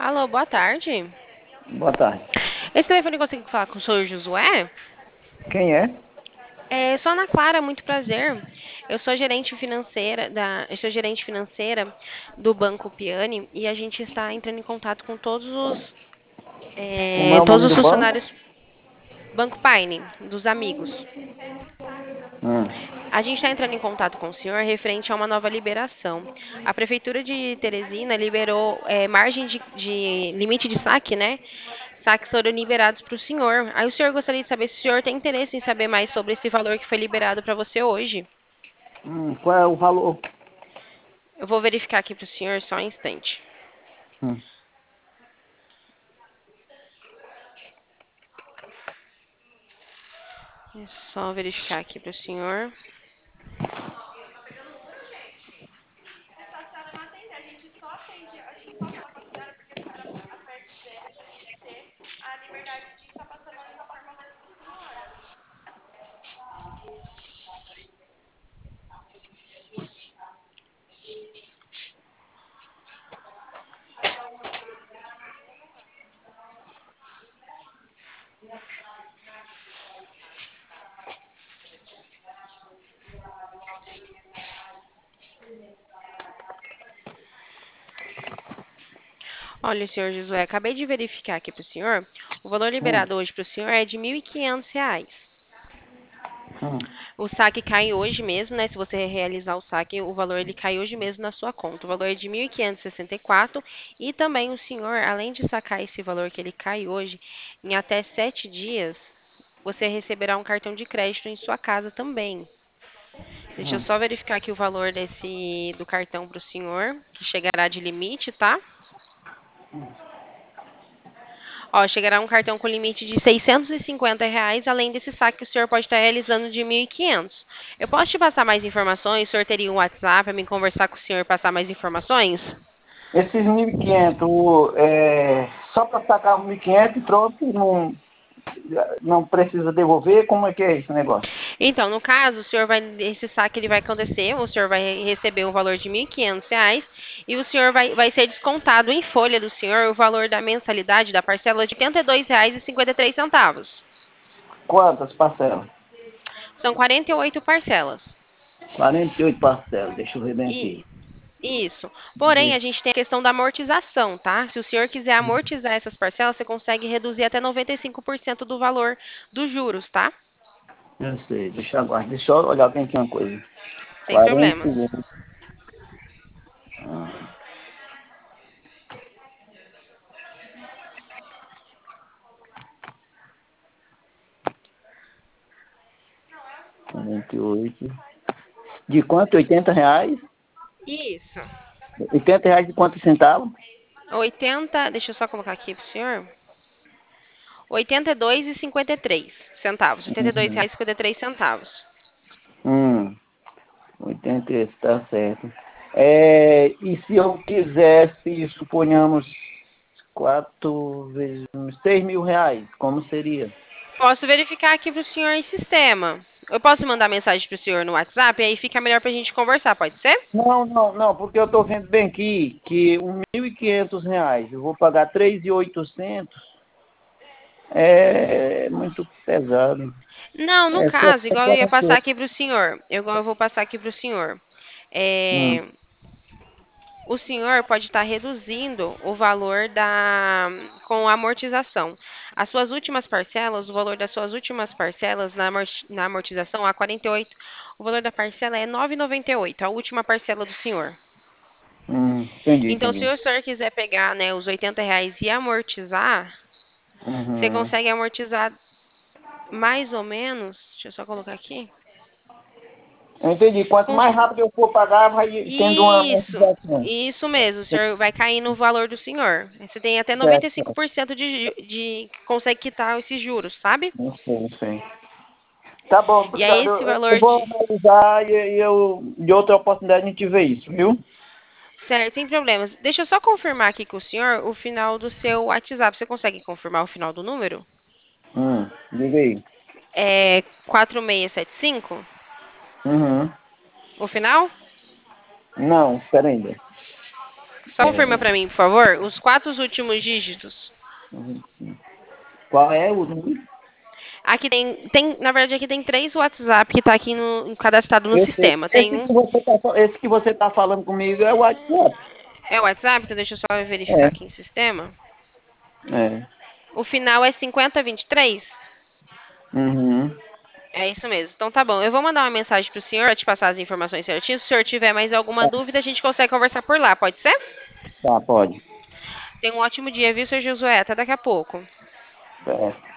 Alô, boa tarde. Boa tarde. Esse telefone consegue falar com o senhor Josué? Quem é? Sou Ana Clara, muito prazer. Eu sou gerente financeira do Banco Piani e a gente está entrando em contato com Como é o todos nome os do banco? funcionários Banco Paine, dos amigos. Hum, A gente está entrando em contato com o senhor referente a uma nova liberação. A Prefeitura de Teresina liberou margem de limite de saque, né? Saques foram liberados para o senhor. Aí o senhor gostaria de saber se o senhor tem interesse em saber mais sobre esse valor que foi liberado para você hoje. qual é o valor? Eu vou verificar aqui para o senhor só um instante. Hum, É só verificar aqui para o senhor. Olha, senhor Josué, acabei de verificar aqui para o senhor. O valor hum, liberado hoje para o senhor é de R$ 1.500. hum, O saque cai hoje mesmo, né? Se você realizar o saque, o valor ele cai hoje mesmo na sua conta. O valor é de 1.564 e também o senhor, além de sacar esse valor que ele cai hoje, em até 7 dias, você receberá um cartão de crédito em sua casa também. Deixa eu hum. só verificar aqui o valor do cartão para o senhor, que chegará de limite, tá? Ó, chegará um cartão com limite de R$ 650, além desse saque que o senhor pode estar realizando de 1.500. Eu posso te passar mais informações? O senhor teria um WhatsApp para me conversar com o senhor e passar mais informações? Esses 1.500, só para sacar os 1.500 e pronto, não precisa devolver? Como é que é esse negócio? Então, no caso, esse saque ele vai acontecer, o senhor vai receber o valor de R$ 1.500 e o senhor vai ser descontado em folha do senhor o valor da mensalidade da parcela de R$ 82,53. Quantas parcelas? São 48 parcelas. 48 parcelas, deixa eu ver bem E aqui. Isso. Porém, a gente tem a questão da amortização, tá? Se o senhor quiser amortizar essas parcelas, você consegue reduzir até 95% do valor dos juros, tá? Eu sei, deixa eu olhar bem aqui uma coisa. Sem problemas. 48, ah, 48. De quanto? R$ 80? Isso. R$ 80 de quantos centavos? 80, deixa eu só colocar aqui pro senhor. 82,53 centavos. Oitenta e dois Uhum. reais e 53 centavos. Hum. 88, tá certo. E se eu quisesse, suponhamos, 4 vezes uns R$ 6.000, como seria? Posso verificar aqui pro senhor em sistema. Eu posso mandar mensagem pro senhor no WhatsApp, aí fica melhor pra gente conversar, pode ser? Não, não, não, porque eu estou vendo bem aqui que R$ 1.500, eu vou pagar 3.800, é muito pesado. Não, no É só, caso, é igual eu só ia pra passar ser. aqui pro senhor. Igual eu vou passar aqui pro senhor. Hum, É, o senhor pode estar reduzindo o valor com a amortização. As suas últimas parcelas, o valor das suas últimas parcelas na amortização, a 48, o valor da parcela é 9,98, a última parcela do senhor. entendi, Então, se entendi. o senhor quiser pegar, né, os R$ 80 e amortizar, você Uhum. consegue amortizar mais ou menos. Deixa eu só colocar aqui. Eu entendi. Quanto Com mais rápido eu for pagar, vai tendo uma Isso, amortização. isso mesmo. O senhor vai cair no valor do senhor. Você tem até noventa e cinco Certo, por cento de que consegue quitar esses juros, sabe? não sei, não sei. Tá bom, E aí obrigado. esse Eu valor vou de analisar de outra oportunidade a gente vê isso, viu? Certo, sem problemas. Deixa eu só confirmar aqui com o senhor o final do seu WhatsApp. Você consegue confirmar o final do número? Diga aí. É 4675. Uhum. O final? Não, espera ainda. Só confirma pra mim, por favor, os 4 últimos dígitos. Qual é o número? Aqui na verdade, aqui tem 3 WhatsApp que tá aqui cadastrado no sistema. Tem um, Esse que você tá falando comigo é o WhatsApp. é o WhatsApp, então deixa eu só verificar É, aqui em sistema. é. O final é 5023. Uhum. É isso mesmo. Então tá bom. Eu vou mandar uma mensagem pro senhor, te passar as informações certinhas. Se o senhor tiver mais alguma Tá, dúvida, a gente consegue conversar por lá, pode ser? tá, pode. Tenha um ótimo dia, viu, seu Josué? Até daqui a pouco. É.